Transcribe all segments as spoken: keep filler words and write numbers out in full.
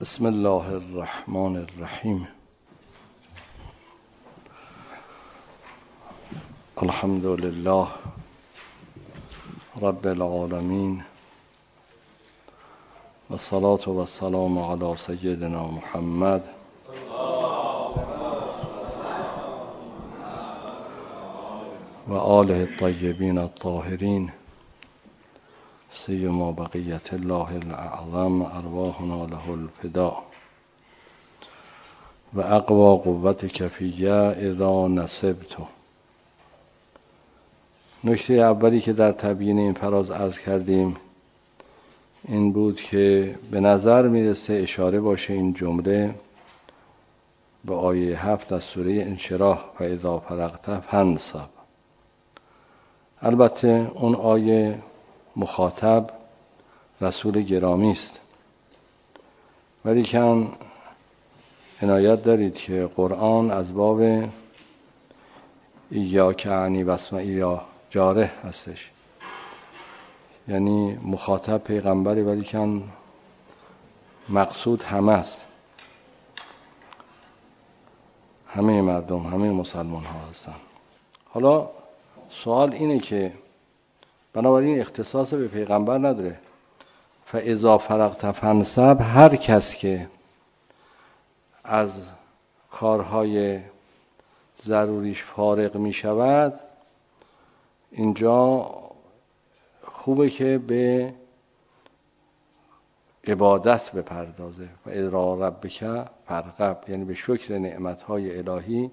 بسم الله الرحمن الرحیم. الحمد لله رب العالمین و الصلاة و السلام علی سیدنا محمد و آله الطیبین الطاهرین سیما بقیت الله الاعظم ارواحنا له الفداء و اقوا قوتک فی اذا نصبت. نکته اولی که در تبیین این فراز عرض کردیم این بود که به نظر میرسه اشاره باشه این جمله به آیه هفت از سوره انشراح و اذا فرغت فانصب. البته اون آیه مخاطب رسول گرامی است، ولی کن عنایت دارید که قرآن از باب ایاک عنی واسمعی یا جاره هستش، یعنی مخاطب پیغمبری ولی کن مقصود همه است، همه مردم، همه مسلمان ها هستن. حالا سوال اینه که بنابراین اختصاص به پیغمبر نداره. فاذا فرغت فانصب، هر کس که از کارهای ضروریش فارغ می شود اینجا خوبه که به عبادت بپردازه. و الی ربک فارغب، یعنی به شکر نعمتهای الهی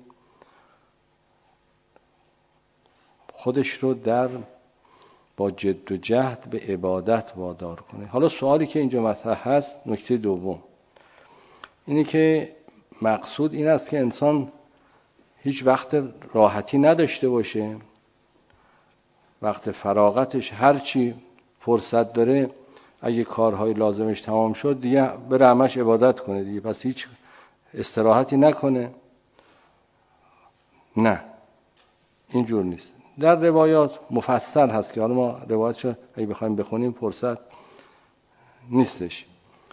خودش رو در با جد و جهد به عبادت وادار کنه. حالا سوالی که اینجا مطرح هست، نکته دوم اینه که مقصود این است که انسان هیچ وقت راحتی نداشته باشه، وقت فراغتش هرچی فرصت داره اگه کارهای لازمش تمام شد دیگه بره همش عبادت کنه دیگه، پس هیچ استراحتی نکنه. نه، اینجور نیست. در روایات مفصل هست که حالا ما روایاتشو اگه بخوایم بخونیم فرصت نیستش،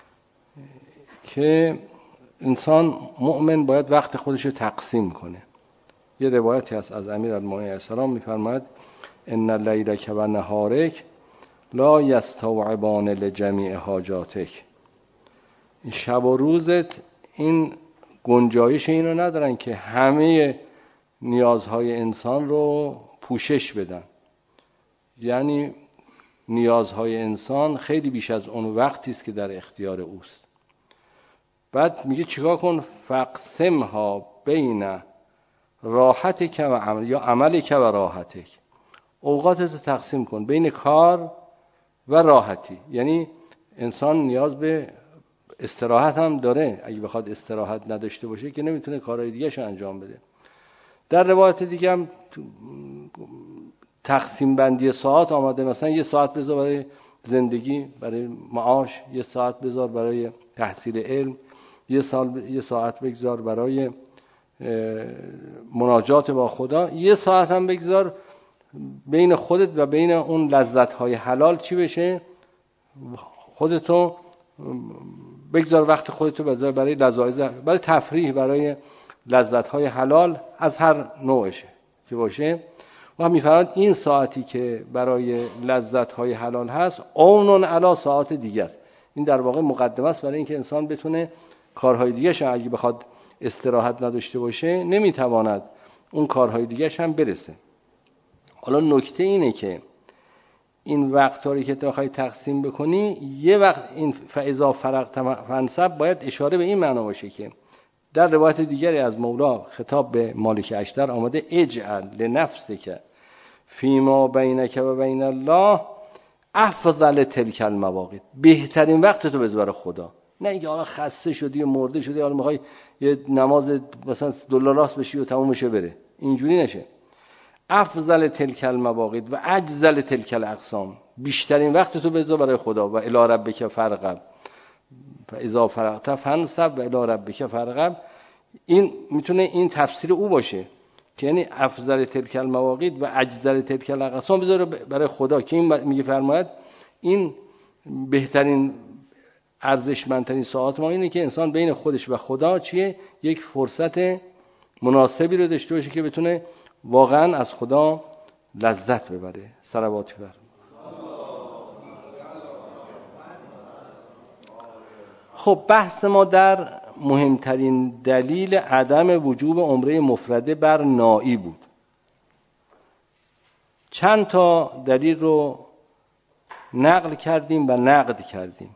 که انسان مؤمن باید وقت خودشو تقسیم کنه. یه روایتی هست از امیرالمومنین علیه السلام میفرماید ان لیلک و نهارک لا یستوعبان لجمیع حاجاتک. این شب و روزت این گنجایش اینو ندارن که همه نیازهای انسان رو پوشش بدن. یعنی نیازهای انسان خیلی بیش از اون وقتی است که در اختیار اوست. بعد میگه چیکار کن؟ فقسمها بین راحتک و عمل یا عملک و راحتک. اوقاتت تقسیم کن بین کار و راحتی. یعنی انسان نیاز به استراحت هم داره، اگه بخواد استراحت نداشته باشه که نمیتونه کارهای دیگه‌شو انجام بده. در روایت دیگه هم تقسیم بندی ساعت آمده، مثلا یه ساعت بذار برای زندگی، برای معاش، یه ساعت بذار برای تحصیل علم، یه سال یه ساعت بگذار برای مناجات با خدا، یه ساعت هم بگذار بین خودت و بین اون لذت‌های حلال چی بشه، خودتو بگذار وقت خودتو بذار برای لذایز، برای تفریح، برای لذت‌های حلال از هر نوعشه که باشه. و هم می‌فرماید این ساعتی که برای لذت‌های حلال هست اونون علا ساعت دیگه است. این در واقع مقدمه است برای اینکه انسان بتونه کارهای دیگه‌ش اگه بخواد استراحت نداشته باشه نمیتواند اون کارهای دیگه‌ش هم برسه. حالا نکته اینه که این وقت‌ها رو که تو بخوای تقسیم بکنی، یه وقت این فاذا فرغت فانصب باید اشاره به این معنا باشه که در روایت دیگری از مولا خطاب به مالک اشتر آمده اجعل لنفسک فیما بینک و بین الله افضل تلک المواقیت. بهترین وقت تو بذار برای خدا، نه اینکه حالا خسته شدی و مرده شدی حالا میخوای یه نماز مثلا دلاراست بشی و تموم بشه بره، اینجوری نشه. افضل تلک المواقیت و اجزل تلک الاقسام. بیشترین وقت تو بذار برای خدا. و الی ربک فارغب فاذا فرغت فانصب و الی ربک فارغب. این میتونه این تفسیر او باشه که یعنی افضل تلک المواقیت و اجزل تلک الاقسام بذاره برای خدا، که این میگه فرماید این بهترین ارزشمندترین ساعات ما اینه که انسان بین خودش و خدا چیه؟ یک فرصت مناسبی رو داشته باشه که بتونه واقعا از خدا لذت ببره. صلواتی بر خب بحث ما در مهمترین دلیل عدم وجوب عمره مفرده بر نائی بود. چند تا دلیل رو نقل کردیم و نقد کردیم.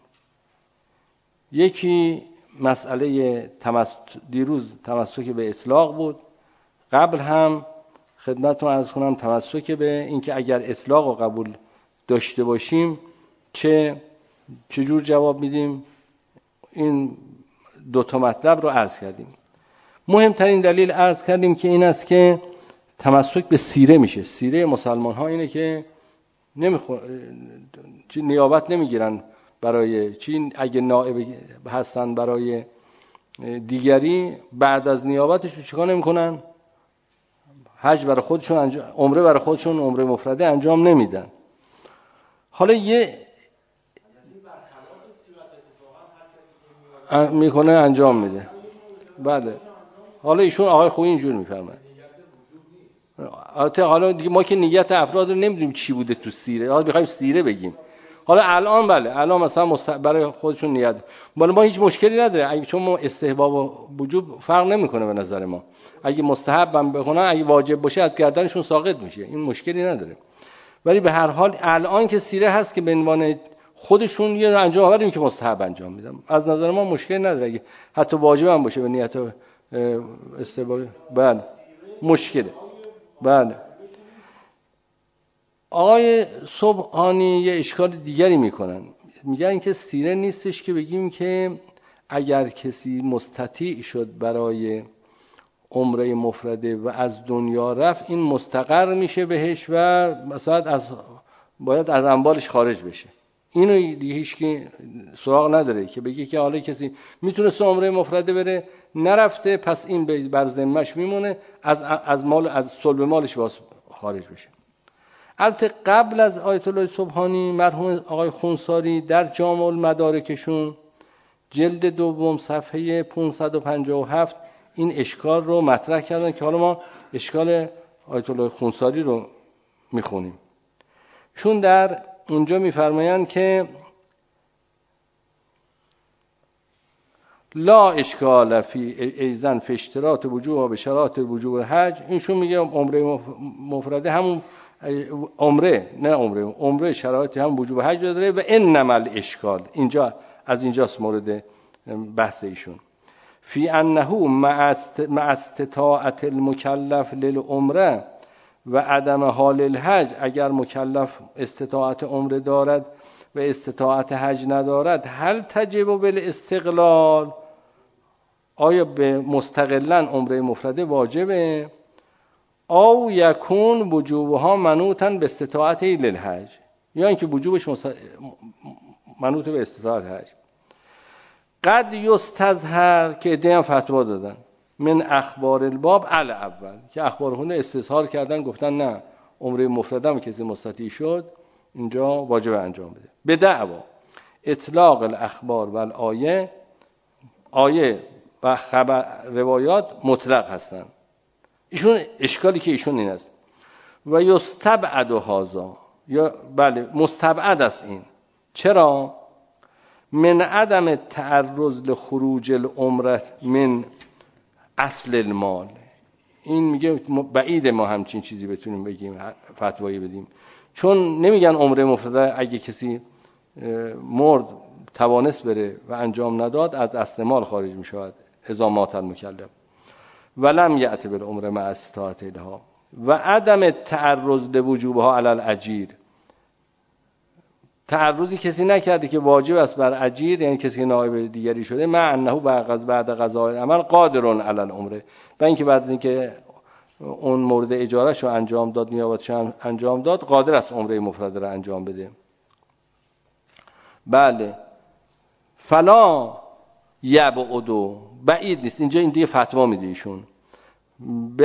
یکی مسئله تمس... دیروز تمسک به اطلاق بود. قبل هم خدمتتون عرض کنم تمسک به اینکه اگر اطلاق رو قبول داشته باشیم چه چجور جواب میدیم. این دو تا مطلب رو عرض کردیم. مهمترین دلیل عرض کردیم که این است که تمسک به سیره میشه. سیره مسلمان ها اینه که نمیخو... نیابت نمیگیرن برای چی، اگه نائب هستن برای دیگری بعد از نیابتش چیکار نمیکنن؟ حج برای خودشون انجام، عمره برای خودشون عمره مفرده انجام نمیدن. حالا یه میکنه انجام میده. بله. حالا ایشون آقای خویی اینجور میفرماید. البته حالا دیگه ما که نیت افراد رو نمیدونیم چی بوده تو سیره. حالا میخوایم سیره بگیم. حالا الان بله الان مثلا مست... برای خودشون نیت بالا ما هیچ مشکلی نداره. اگه چون ما استحباب و وجوب فرق نمیکنه به نظر ما. اگه مستحب هم بخونن اگه واجب باشه از گردنشون ساقط میشه. این مشکلی نداره. ولی به هر حال الان که سیره هست که به عنوان خودشون یه انجام آوریم که مستحب انجام میدم. از نظر ما مشکلی نداره. اگه حتی واجب هم باشه به نیت استحباب بله مشکله. بله. آقای سبحانی یه اشکال دیگری میکنن. میگن که سیره نیستش که بگیم که اگر کسی مستطیع شد برای عمره مفرده و از دنیا رفت این مستقر میشه بهش و مثلا از باید از انبارش خارج بشه. اینو هیچ کی سراغ نداره که بگه که حالا کسی میتونست عمره مفرده بره نرفته پس این بر ذمه‌اش میمونه از از مال از صلب مالش باز خارج بشه. البته قبل از آیت الله سبحانی مرحوم آقای خونساری در جامع المدارکشون جلد دوم صفحه پانصد و پنجاه و هفت این اشکال رو مطرح کردن که حالا ما اشکال آیت الله خونساری رو میخونیم. چون در اونجا میفرمایند که لا اشکال فی ایزن فی اشتراط وجوب و بشرات وجوب حج. اینشون میگه عمره مفرده همون عمره نه عمره عمره شرایطی هم وجوب حج داره و انما الاشکال اینجا از اینجاست مورد بحث ایشون فی انه مع استطاعت المکلف للعمره و عدم حال الحج. اگر مکلف استطاعت عمره دارد و استطاعت حج ندارد هل تجب بالاستقلال، آیا به مستقلا عمره مفرده واجبه او یکون وجوبها منوطا به استطاعت للحج، یا اینکه وجوبش مست... منوط به استطاعت حج. قد یستظهر که ایده هم فتوا دادن من اخبار الباب علی اول که اخبارخونه استظهار کردن گفتن نه عمره مفرده هم کسی مستطیع شد اینجا واجب انجام بده. به دعوا اطلاق الاخبار و الآیه، آیه و خبر روایات مطلق هستن. ایشون اشکالی که ایشون این است و یستبعد هذا، یا بله مستبعد است این. چرا؟ من عدم تعرض لخروج العمره من اصل المال. این میگه بعید ما همچین چیزی بتونیم بگیم فتوایی بدیم، چون نمیگن عمره مفرده اگه کسی مرد توانست بره و انجام نداد از اصل مال خارج میشود اذا مات المکلف ولم یأت بالعمره مع استطاعت لها و عدم تعرض لوجوبها علی الاجیر. تعرضی کسی نکرده که واجب است بر اجیر، یعنی کسی که نائب دیگری شده، مع انه بعد قضاء العمل قادر علی العمره، و اینکه بعد اینکه اون مورد اجارهشو انجام داد نیابتش انجام داد قادر است عمره مفرده را انجام بده. بله فلا یبعدو، بعید نیست. اینجا این دیگه فتوا میده ایشون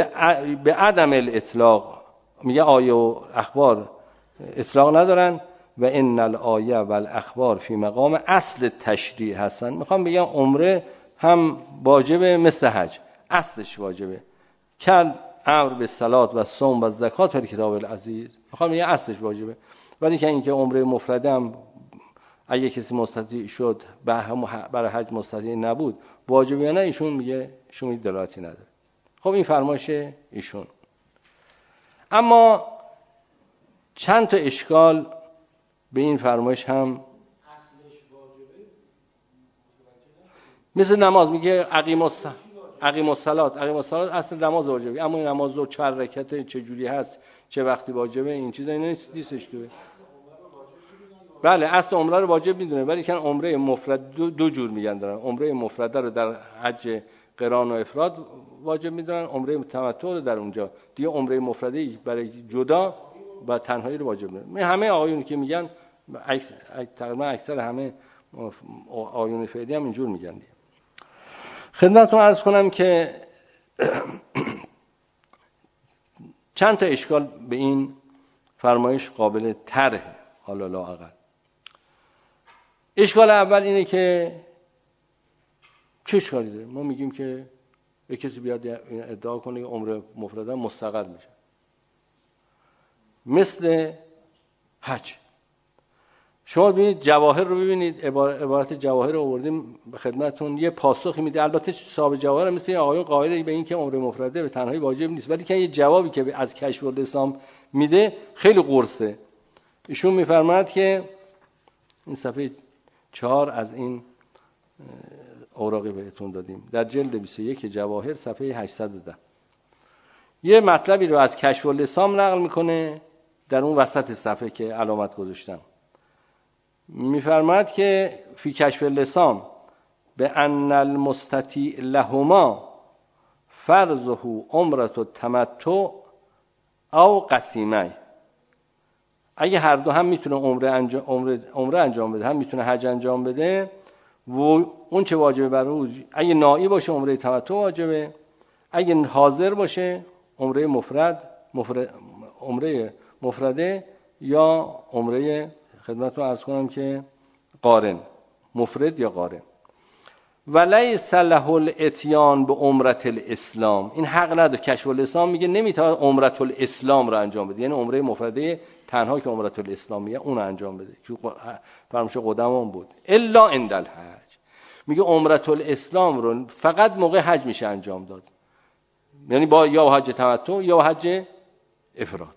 به عدم الاطلاق، میگه آیه و اخبار اطلاق ندارن و ان الآیه و الاخبار فی مقام اصل تشریع هستن. میخوام بگم عمره هم واجبه مثل حج، اصلش واجبه. کل امر به صلات و صوم و زکات در کتاب العزیز، میخوام بگم اصلش واجبه. ولی که اینکه عمره مفرده هم اگه کسی مستطیع شد برای حج مستطیع نبود واجبه یا نه، ایشون میگه شما دلالتی نداره. خب این فرمایش ایشون. اما چند تا اشکال به این فرمایش هم مثل نماز. میگه اقیم الصلاه اقیم الصلاه اقیم الصلاه اصل نماز واجبه، اما این نماز رو چهار رکعت چه جوری هست، چه وقتی واجبه، این چیزا اینا نیستش که. بله اصل عمره رو واجب میدونه، ولی که عمره مفرد دو, دو جور میگن دارن. عمره مفرده رو در حج قران و افراد واجب میدونن، عمره تمتع رو در اونجا دیگه عمره مفرده برای جدا و تنهایی رو واجب میدونن. همه آقایون که میگن تقریبا اکثر همه آقایون فعلی هم اینجور میگن دیگه. خدمتتون عرض کنم که چند تا اشکال به این فرمایش قابل طرح. حالا لااقل اشکال اول اینه که چه اشکالی داره؟ ما میگیم که یک کسی بیاد ادعا کنه که عمره مفرده مستقل میشه مثل حج. شما ببینید جواهر رو ببینید، عبارت جواهر رو آوردیم به خدمتتون، یه پاسخی میده. البته صاحب جواهر مثل آقایون قائل به این که عمره مفرده به تنهایی واجب نیست، ولی که یه جوابی که از کشف الاسلام میده خیلی قرصه. ایشون میفرماید که این صفحه چهار از این اوراقی بهتون دادیم در جلد بیست و یک جواهر صفحه هشتصد و ده یه مطلبی رو از کشف الاسلام نقل میکنه در اون وسط صفحه که علامت گذاشتم. میفرماید که فی کشف اللسان به ان المستطیع لهما فرضه عمره التمتع او قسیمه. اگه هر دو هم میتونه عمره انجام عمره عمره انجام بده، هم میتونه حج انجام بده، و اون چه واجبه بر او، اگه نائی باشه عمره تمتع واجبه، اگه حاضر باشه عمره مفرد مفرد عمره مفرده یا عمره خدمتتون عرض کنم که قارن، مفرد یا قارن. ولیس له الاتیان به عمره الاسلام. این حق نداره. کشف الاسلام میگه نمیتونه عمره الاسلام رو انجام بده، یعنی عمره مفرده تنها که عمره الاسلامیه اون رو انجام بده که فرمایش قدمان بود. الا عند الحج میگه عمره الاسلام رو فقط موقع حج میشه انجام داد، یعنی با یا حج تمتع یا حج افراد.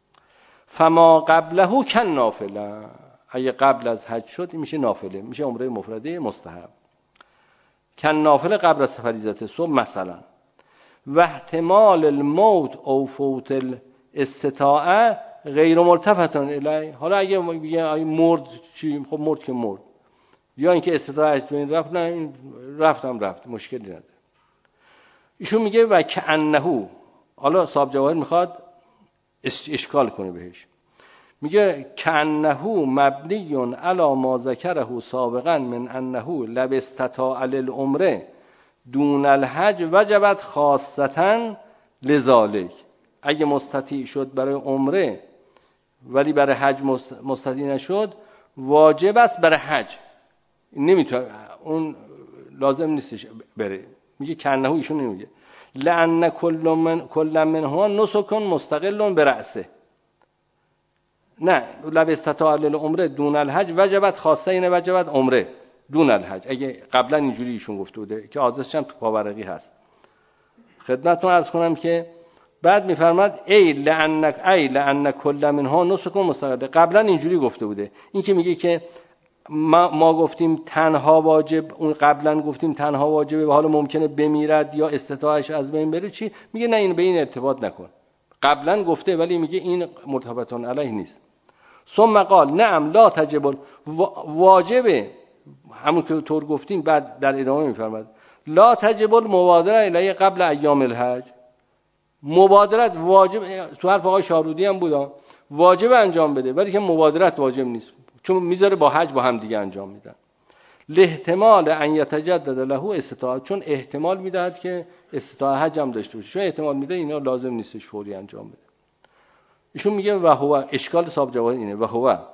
فما قبله کن نافله. اگه قبل از حج شد میشه نافله، میشه عمره مفرده مستحب. کن نافله قبل از فریضه صبح مثلا. و احتمال الموت او فوت الاستطاعه غیر ملتفتن الیه. حالا اگه میگه مرد چی؟ خب مرد که مرد، یا اینکه استطاعت از بین رفت، نه رفتم رفت مشکلی نداره. ایشون میگه و کأنه، حالا صاحب جواهر میخواد اشکال کنه بهش، میگه کأنه مبنی علی ما ذکره سابقا من انه لو استطاع للعمره دون الحج وجبت خاصتا لذالک. اگه مستطیع شد برای عمره ولی برای حج مستطیع نشد، واجب است برای حج، نمیتونه، اون لازم نیستش بره. میگه کنه، ایشون نمیگه لأن کل من کل منها نسک مستقل برأسه. نه، لو استطاع للعمره دون الحج وجبت خاصه، اینه وجبت عمره دون الحج. اگه قبلا اینجوری ایشون گفته بوده که آدرسش هم تو پاورقی هست. خدمتتون عرض کنم که بعد میفرماد ای لأن ای لأن کل منها نسک مستقل. قبلا اینجوری گفته بوده. این که میگه که ما, ما گفتیم تنها واجب، اون قبلا گفتیم تنها واجبه و حالا ممکنه بمیرد یا استطاعتش از بین بره، چی میگه؟ نه، این به این ارتباط نکن. قبلا گفته ولی میگه این مرتبطون علیه نیست. ثم قال نعم لا تجب، واجبه همون که طور گفتیم. بعد در ادامه میفرماد لا تجب المبادره الیه قبل ایام الحج. مبادرت واجب، تو حرف آقای شارودی هم بود، واجب انجام بده ولی که مبادرت واجب نیست، چون میذاره با حج با هم دیگه انجام میدن. لاحتمال ان یتجدد له استطاعت، چون احتمال میدهد که استطاعت حج هم داشته باشه، چون احتمال میده اینا لازم نیستش فوری انجام بده. ایشون میگه و هو اشکال صاحب جواهر اینه، و هو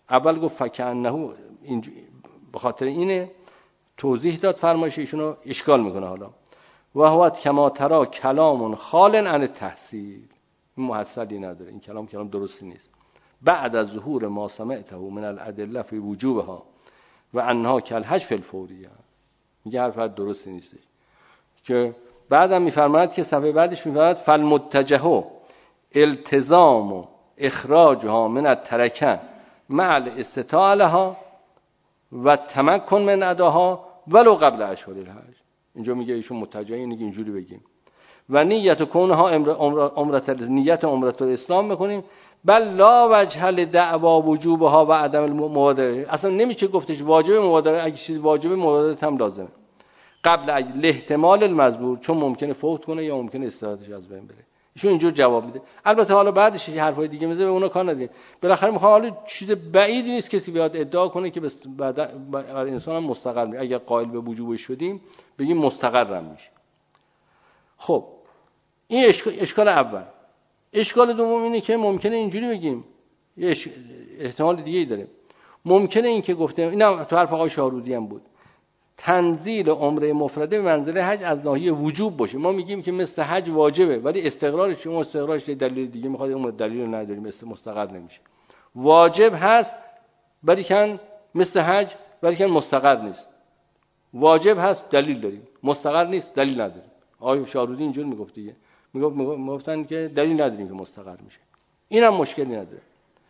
اول گفت فکأنه، به خاطر اینه توضیح داد فرمایش ایشون رو اشکال میکنه. حالا و هو کما ترا کلام خال عن تحصیل، این محصلی نداره، این کلام کلام درستی نیست. بعد از ظهور ما سمعته من الادله فی وجوبها و انها کالحج فی الفوریه، میگه حرف درستی نیست. که بعدم میفرماید که صفحه بعدش میفرماید فالمتجه التزام اخراجها من الترکه مع الاستطاعه لها و تمکن من اداها ولو قبل اشهر الحج. اینجا میگه ایشون متجه اینه که اینجوری بگیم و نیت کونها عمرت نیت عمرت الاسلام میکنیم، بل لا وجه لدعوا وجوبها و عدم المبادره. اصلا نمیشه گفتش واجب مبادره، اگه چیز واجب مبادره هم لازمه قبل احتمال المذکور، چون ممکنه فوت کنه یا ممکنه استراحتش از بین بره. ایشون اینجور جواب میده. البته حالا بعدش حرفای دیگه میزنه، به اونا کار نداریم. بالاخره میخوام، حالا چیز بعیدی نیست کسی بیاد ادعا کنه که بعد انسان هم مستقر میشه. اگر قائل به وجوبش شدیم بگیم مستقرم میشه. خب این اشکال اول. اشکال دوم اینه که ممکنه اینجوری بگیم، یه احتمال دیگه‌ای داره. ممکنه این که گفتم، اینم تو حرف آقای شاهرودی هم بود، تنزیل عمره مفرده به منزله حج از ناحیه وجوب باشه. ما میگیم که مثل حج واجبه، ولی استقرارش شما استقرارش دلیل دیگه میخواد، اون دلیل رو نداریم، مثل مستقر نمیشه. واجب هست ولی کن مثل حج ولی کن مستقر نیست. واجب هست دلیل داریم، مستقر نیست دلیل نداریم. آقای شاهرودی اینجور میگفت دیگه، میگفت میگفتن که دلیل نداریم که مستقر میشه. اینم مشکلی نداره.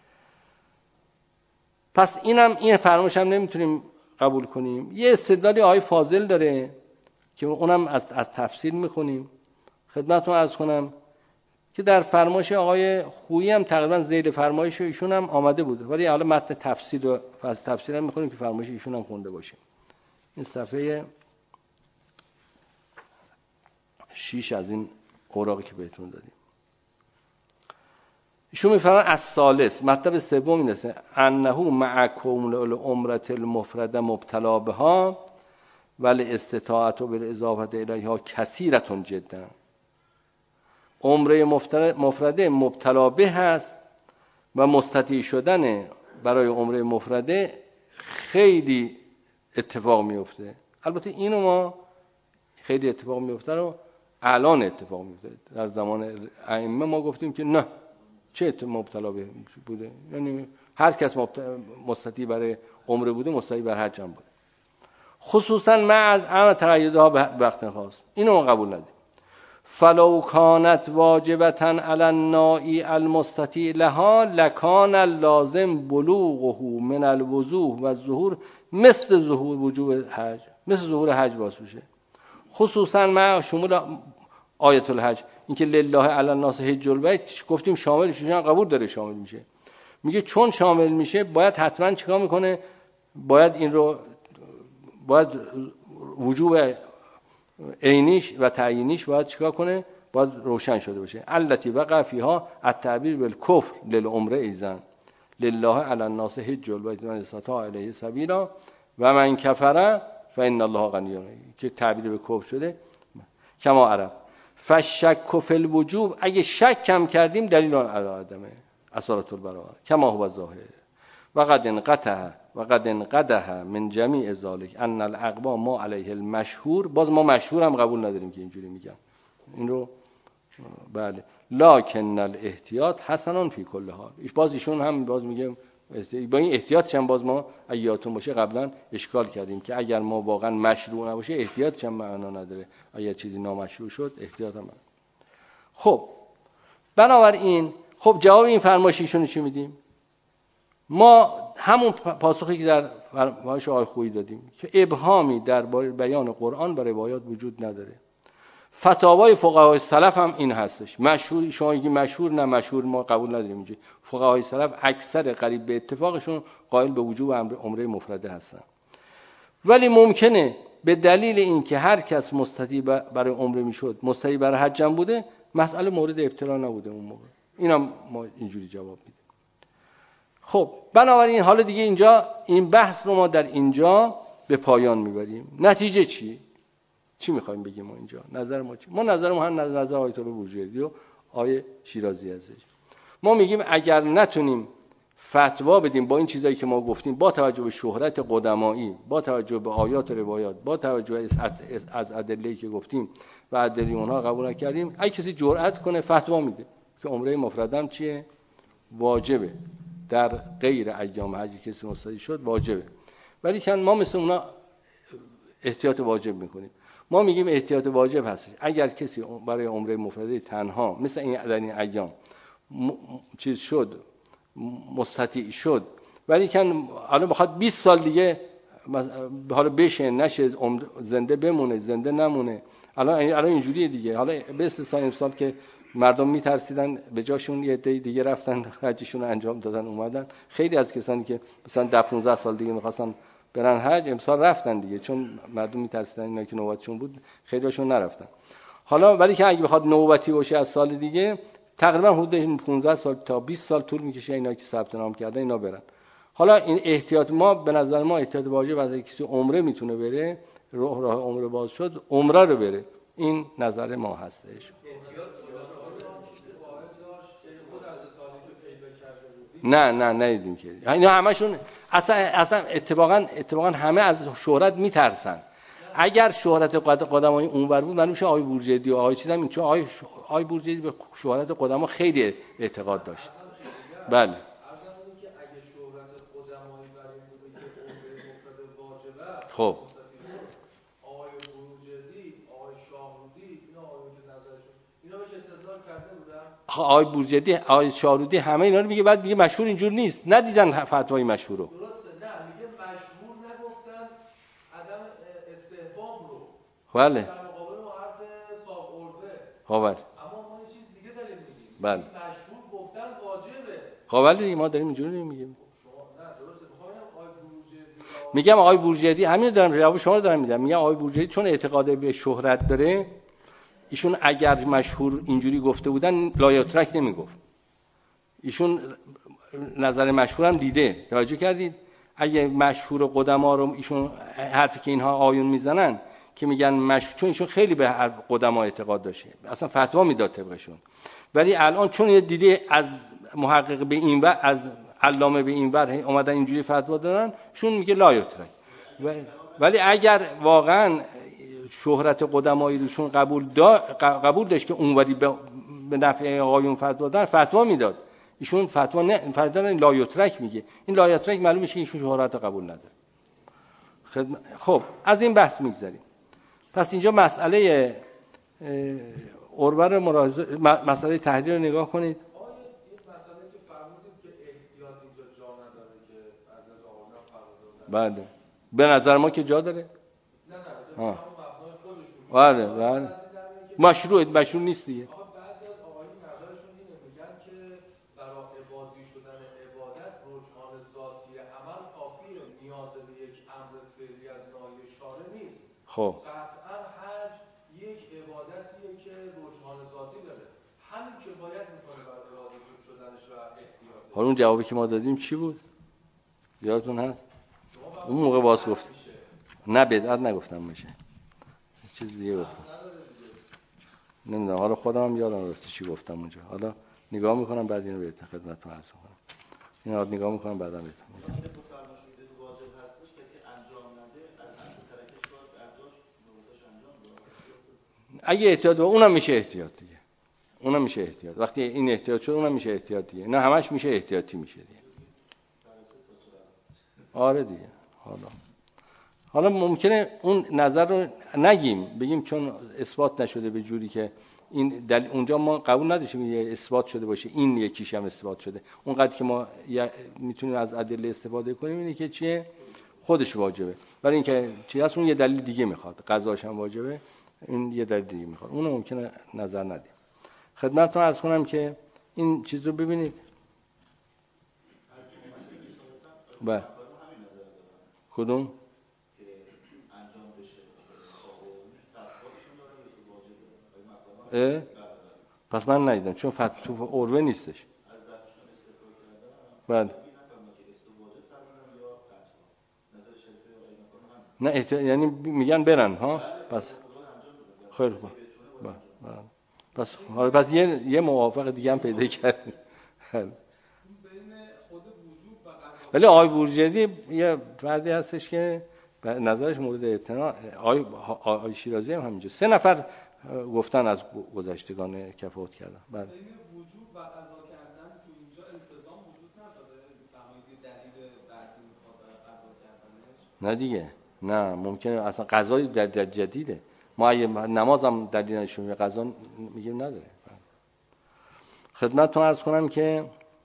پس اینم این فرمایش هم نمیتونیم قبول کنیم. یه استدلالی آقای فاضل داره که اونم از از تفسیر میخونیم خدمتتون عرض کنم که در فرمایش آقای خویی هم تقریبا ذیل فرمایش ایشون هم آمده بود، ولی حالا متن تفسیر رو فصل تفسیر هم میخونیم که فرمایش ایشون هم خونده باشه. این صفحه شش از این اوراقی که بهتون دادیم. ایشون میفرمان از ثالث مطلب سوم این است انه مع کون العمره المفرده مبتلا بها ولی استطاعت بالاضافه الیها کثیره جدا. عمره مفرده مبتلا به هست و مستطیع شدن برای عمره مفرده خیلی اتفاق میفته. البته اینو ما خیلی اتفاق میفته رو الان اتفاق میفته. در زمان ائمه ما گفتیم که نه، چه مبتلا به بوده، یعنی هر کس مستطیع برای عمره بوده مستطیع بر حج هم بوده، خصوصا مع اما تقییدها به وقت خاص. اینو ما قبول نداریم. فلو کانت واجبتا علی النائی المستطیع لها لکان اللازم بلوغه من الوضوح و الظهور مثل ظهور وجوب حج، مثل ظهور حج باز میشه. خصوصا مع شمول آیت الحج، اینکه لله علی الناس حج البیت گفتیم شامل میشه، قبول داره شامل میشه. میگه چون شامل میشه باید حتما چیکار میکنه؟ باید این رو باید وجوب عینیش و تعیینیش باید چیکار کنه؟ باید روشن شده باشه. التی وقع فیها التعبیر بالکفر للعمره ایزن لله علی الناس حج البیت من استطاع الیه سبیلا و من کفر فان الله غنی، که تعبیر به کفر شده. کما عرب فشک فی الوجوب، اگه شک کم کردیم دلیل علی عدمه اصالت البراءه کما هو ظاهر و قد انقطع و قد انقدح من جمیع ذلک ان الاقوام ما علیه المشهور. باز ما مشهور هم قبول نداریم که اینجوری میگن این رو، بله، لکن الاحتیاط حسن فی کل حال. ایش باز ایشون هم باز میگه با این احتیاط چند باز ما ایاتون باشه قبلا اشکال کردیم که اگر ما واقعا مشروع نباشه احتیاط چند معنا نداره، اگر چیزی نامشروع شد احتیاط هم. خب بنابراین خب جواب این فرمایش ایشون چی میدیم؟ ما همون پاسخی که در فرمایش آقای خویی دادیم که ابهامی در بیان قرآن برای روایات وجود نداره. فتاوای فقهای سلف هم این هستش. مشهور شما میگی مشهور، نه مشهور ما قبول نداریم. اینجا فقهای سلف اکثر قریب به اتفاقشون قائل به وجوب عمره مفرده هستن، ولی ممکنه به دلیل اینکه هر کس مستطیع برای عمره میشد مستطیع برای حج هم بوده، مسئله مورد ابتلا نبوده اون موقع. اینم ما اینجوری جواب میدیم. خب بنابراین حالا دیگه اینجا این بحث رو ما در اینجا به پایان میبریم. نتیجه چی؟ چی میخوایم بگیم ما اینجا؟ نظر ما چی؟ ما نظر ما هم نظر آیت الله بروجردی و آیه شیرازی ازش. ما میگیم اگر نتونیم فتوا بدیم با این چیزایی که ما گفتیم، با توجه به شهرت قدمایی، با توجه به آیات و روایات، با توجه از ادله‌ای که گفتیم و ادله اونها قبول نکردیم، اگه کسی جرأت کنه فتوا میده که عمره مفردم چیه؟ واجبه. در غیر ایام حج کسی مستحضر شد واجبه. ولی چون ما مثل اونا احتیاط واجب میکنیم، ما میگیم احتیاط واجب هست اگر کسی برای عمره مفرده تنها مثل این در این ایام م... چیز شد، مستطیع شد، ولی کن حالا بخواد بیست سال دیگه حالا بشه نشه، زنده بمونه زنده نمونه، الان الان اینجوریه دیگه. حالا به استثنای امسال که مردم میترسیدن به جاشون یه عده دیگه رفتن حجشون رو انجام دادن اومدن. خیلی از کسانی که مثلا ده پانزده سال دیگه می‌خواستن برن حج امسال رفتن دیگه، چون مردم میترسیدن اینا که نوبتشون بود خیلیشون نرفتن. حالا ولی که اگه بخواد نوبتی باشه از سال دیگه، تقریبا حدود پانزده سال تا بیست سال طول میکشه اینا که ثبت نام کردن اینا برن. حالا این احتیاط ما به نظر ما احتیاط واجب از کسی عمره میتونه بره، راه راه عمره باز شد عمره رو بره، این نظر ما هستش. نه نه ندیدیم که اینا همشون اصلا اصلا اتفاقا اتفاقا همه از شهرت میترسن. اگر شهرت قدمای اونور بود معلوم میشه آقای بورجردی و آقای چیزام این، چون آقای آقای بورجردی به شهرت قدما خیلی اعتقاد داشت. بله خب آقای بورجردی، آقای شاهرودی، اینا آقای که نظرشون اینا بهش استدلال کرده بودن. آقای بورجردی، آقای شاهرودی همه اینا رو میگه، بعد میگه مشهور اینجور نیست، ندیدن فتوای مشهور رو. درسته، نه میگه مشهور نگفتن عدم استحباب رو. بله. در مقابل ما حرف صاحب ارده. خب بله. اما ما یه چیز دیگه داریم میگیم. بله. مشهور گفتن واجبه. خب ولی ما داریم اینجوری میگیم. میگم میگم آقای بورجردی همین دارم جواب شما رو دارم میدم. میگم آقای بورجردی چون اعتقاد به شهرت داره، ایشون اگر مشهور اینجوری گفته بودن لایترک نمیگفت. ایشون نظر مشهورم دیده، توجه کردید؟ اگه مشهور قدما رو ایشون حرفی که اینها آیون میزنن که میگن مشهور، چون ایشون خیلی به قدما اعتقاد داشته، اصلا فتوا میداد طبقشون. ولی الان چون دیده از محقق به این و از علامه به این ور اومدن اینجوری فتوا دادن، شون میگه لا یترک. ولی اگر واقعا شهرت قدمایی روشون قبول دا قبول داشت که اونوری به نفع آقایون فتوا دادن، فتوا میداد. ایشون فتوا نه فتوا لا یترک میگه. این لا یترک معلومه میشه ایشون شهرت قبول نداره. خب از این بحث میگذریم. پس اینجا مسئله اورور ملاحظه، مسئله تحلیل رو نگاه کنید. بله به نظر ما که جا داره. نه نه بله بله مشروع مشروع نیست دیگه. بعضی از آقایون نظرشون اینه، میگن که برای عبادی شدن عبادت رجحان ذاتی عمل کافیه، نیاز به یک امر فعلی از ناحیه شارع نیست. خب قطعا حج یک عبادتیه که رجحان ذاتی داره، همین که باید میکنه برای عبادی شدنش و احتیاط. حالا اون جوابی که ما دادیم چی بود؟ یادتون هست؟ اون موقع باز گفت نه بدعت نگفتم میشه، چیز دیگه گفتم نمیدونم، حالا خودم هم یادم رفته چی گفتم اونجا. حالا نگاه میکنم بعد اینو بهتون خدمتتون عرض میکنم. اینا رو نگاه میکنم بعدم بهتون میگم. اگه احتیاط اونم میشه احتیاط دیگه، اونم میشه احتیاط. وقتی این احتیاط شد اونم میشه احتیاط دیگه، نه همش میشه احتیاطی میشه دیگه. آره دیگه. حالا حالا ممکنه اون نظر رو نگیم، بگیم چون اثبات نشده به جوری که این دل... اونجا ما قبول نداشتیم یه اثبات شده باشه، این یکیش هم اثبات شده. اونقدر که ما ی... میتونیم از ادله استفاده کنیم اینه که چیه خودش واجبه، ولی اینکه چی هست اون یه دلیل دیگه میخواد، قضاش هم واجبه، این یه دلیل دیگه میخواد، اون ممکنه نظر ندیم. خدمتتون عرض کنم که این چیز رو ببینید. بله کدوم؟ اه؟ پس من ندیدم چون فتوا اوروه نیستش. بله نه احت... یعنی میگن برن ها، پس خیلی خوب. بله پس حالا پس یه یه موافق دیگه هم پیدا کردیم. بین خود وجود ولی آقای بورجردی یه فردی هستش که نظرش مورد اعتنا. آقای آقای شیرازی هم همینجا. سه نفر گفتن از گذشتگان که فوت کردن. بله. وجوب و قضا کردن تو اینجا التزام وجود نداره. فهمیدید دلیل بعدی میخواد قضا کردنش؟ نه دیگه. نه ممکنه اصلا قضایی در در جدیده. ما اگه نمازم دلیل نشون قضا میگیم نداره. خدمتتون عرض کنم که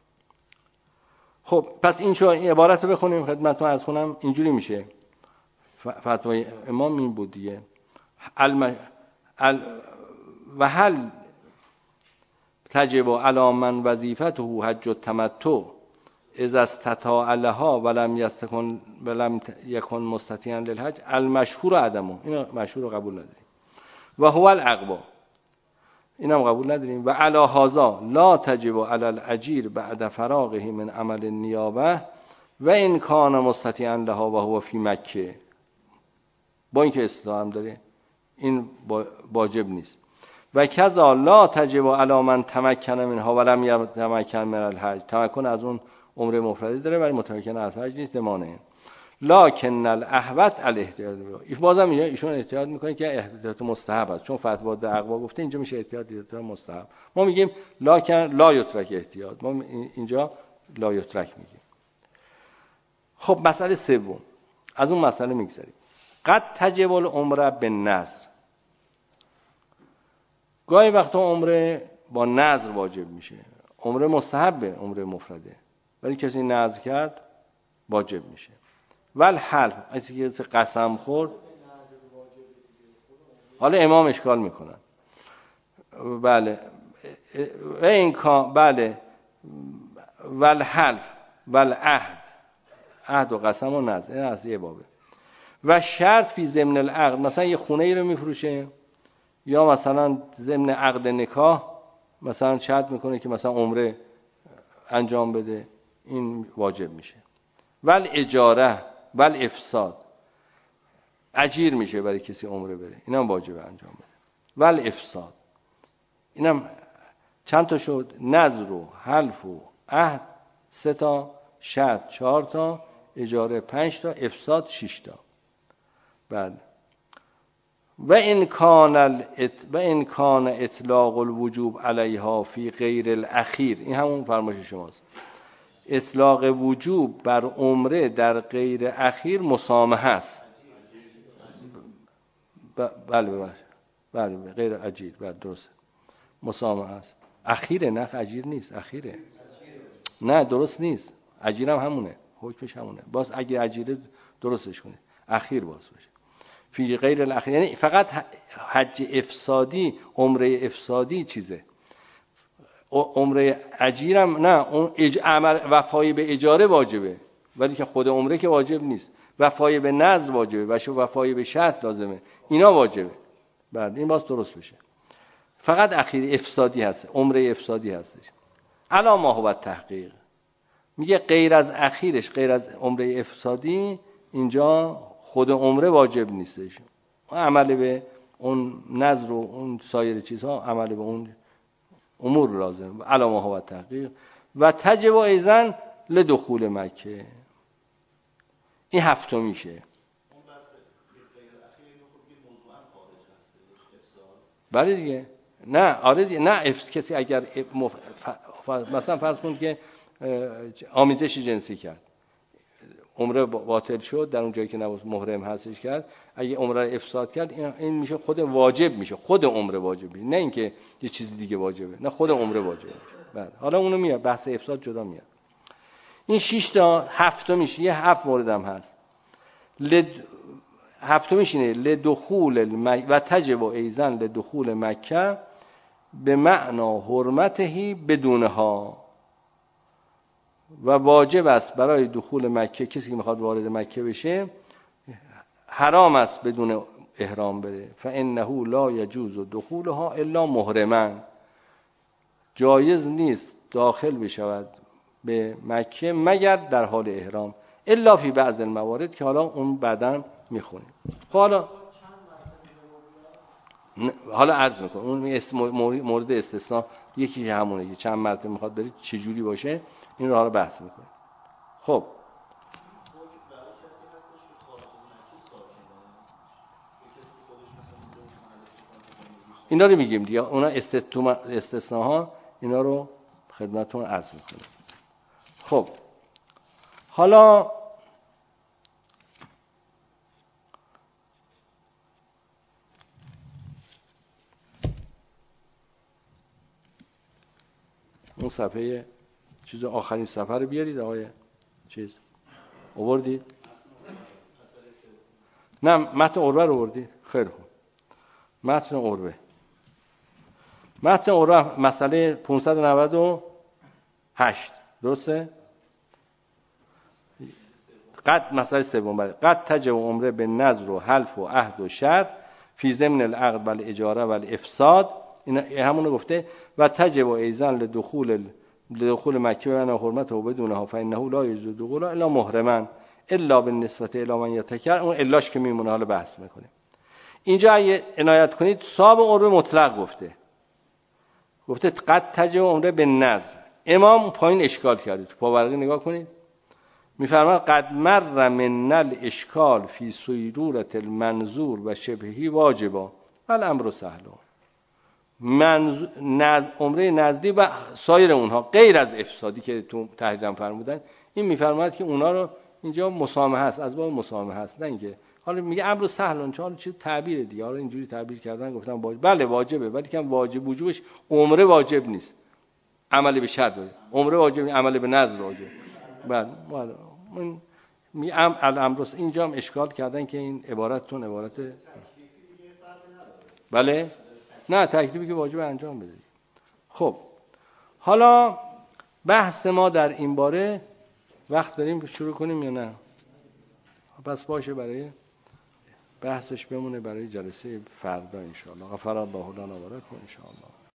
خب پس این شو این عبارت رو بخونیم خدمتتون عرض کنم اینجوری میشه. فتوای امام این بود دیگه. الم... ال... و هل تجب علی من وظیفته حج التمتع اذا استطاع لها ولم یستکن ولم یکن مستطیعا للحج المشهور عدمه. اینو مشهور رو قبول نداریم. و هو الاقوا اینم قبول نداریم. و علی هذا لا تجب علی الاجیر بعد فراغه من عمل النیابه و ان کان مستطیعا لها و هو فی مکه. با اینکه استطاعت هم داره این واجب نیست. و کذا لا تجب علی من تمکن منها ولم یتمکن من الحج. تمکن از اون عمره مفرده داره ولی متمکن از حج نیست. مانع لکن الاحوط الاحتیاط. بازم ایشون احتیاط میکنه که احتیاط مستحب است چون فتوا در اقوا گفته اینجا میشه احتیاط احتیاط مستحب. ما میگیم لکن لا یترک احتیاط. ما اینجا لا یترک میگیم. خب مسئله سوم از اون مسئله میگذریم. قد تجب العمره بالنذر. گاهی وقتا عمره با نذر واجب میشه. عمره مستحبه عمره مفرده ولی کسی نذر کرد واجب میشه. ول حلف اگه کسی قسم خورد حالا امام اشکال میکنن. بله و این کان بله ول حلف ول عهد عهد و قسم و نذر این از یه بابه. و شرط فی ضمن العقد مثلا یه خونه ای رو میفروشه یا مثلا ضمن عقد نکاح مثلا شرط میکنه که مثلا عمره انجام بده این واجب میشه. ول اجاره ول افساد اجیر میشه برای کسی عمره بره اینم واجب انجام بده. ول افساد اینم چند تا شد؟ نذر و حلف و عهد سه تا، شرط چهار تا، اجاره پنج تا، افساد شش تا. بعد و ان کان الات و ان کان اطلاق الوجوب علیها فی غیر الاخیر. این همون فرمایش شماست. اطلاق وجوب بر عمره در غیر اخیر مسامحه است. بله بله بله غیر اجیر بله درست مسامحه است. اخیره نه اجیر نیست اخیره. نه درست نیست. اجیرم همونه حکمش همونه. باز اگه اجیره درستش کنید اخیر باز باشه. فی غیر الاخیر یعنی فقط حج افسادی عمره افسادی چیزه. عمره اجیرم نه اون اج... عمل وفای به اجاره واجبه ولی که خود عمره که واجب نیست. وفای به نذر واجبه و وفای به شرط لازمه اینا واجبه. بعد این باز درست بشه. فقط اخیر افسادی هست عمره افسادی هستش. علا ما هو تحقیق میگه غیر از اخیرش غیر از عمره افسادی اینجا خود عمره واجب نیستش. عمل به اون نذر و اون سایر چیزها عمل به اون امور لازم. علا ما هو تحقیق و تجب ایضا لدخول مکه. این هفتم میشه. بله دیگه نه آره دیگه نه افس کسی اگر مف... ف... مثلا فرض کن که آمیزش جنسی کرد عمره باطل شد در اون جایی که نباید محرم هستش کرد اگه عمره رو افساد کرد این میشه خود واجب میشه خود عمره واجب میشه نه اینکه یه چیز دیگه واجبه نه خود عمره واجبه. بعد حالا اونو میاد بحث افساد جدا میاد. این شش تا هفتمیش یه هفت مورد هم هست. لد هفتمیش اینه لدخول الم... و تجب ایضا لدخول مکه به معنا حرمتهی بدونها. و واجب است برای دخول مکه کسی که میخواد وارد مکه بشه حرام است بدون احرام بره. فانه لا یجوز دخولها الا محرما. جایز نیست داخل بشود به مکه مگر در حال احرام الا فی بعض الموارد که حالا اون بعداً میخونیم. حالا حالا عرض میکنم اون مورد استثناء یکی همونه که چند مرتبه میخواد بره چه جوری باشه این رو حالا بحث میکنیم. خب اینا رو میگیم دیگه، اونا استثناها اینا رو خدمتتون عرض میکنم. خب حالا اون صفحه چیز آخرین صفحه رو بیارید آقای چیز آوردید؟ نه متن عروه رو آوردید؟ خیلی خوب. متن عروه متن عروه مسئله پانصد و نود و هشت درسته؟ قد مسئله سوم بله قد تجب عمره به نظر و حلف و عهد و شرط فی ضمن العقد و الاجاره و الافساد، این همون رو گفته. و تجب ایزن لدخول لدخول مکه و حرمت و بدونها فانه لا یجوز دخول الا محرما الا بالنسبه الی من یتکر. اون الاش که میمونه حالا بحث میکنیم. اینجا اگه عنایت کنید صاحب عروه مطلق گفته گفته قد تجب عمره به نظر. امام پایین اشکال کرده، تو پاورقی نگاه کنید میفرماد قد مر من الاشکال فی صیرورة المنظور و شبهی واجبا والامر سهل. منظور نز... عمره نزدی و سایر اونها غیر از افسادی که تو تحریم فرمودن، این میفرماد که اونا رو اینجا مسامحه است، از باب مسامحه است، نه اینکه حالا میگه امر سهل. چون چه تعبیر دیگه، حالا اینجوری تعبیر کردن گفتن واجب. بله واجبه، ولی که واجب وجوبش عمره واجب نیست، عمل به شرط داره. عمره واجب نیست، عمل به نظر واجب. بله بله من می ام الامر اینجا هم اشکال کردن که این عبارتتون عبارت بله نه تکلیفی که واجب انجام بده. خب حالا بحث ما در این باره وقت داریم شروع کنیم یا نه؟ پس باشه برای بحثش بمونه برای جلسه فردا ان شاء الله. غفر الله لنا و لکم ان شاء الله.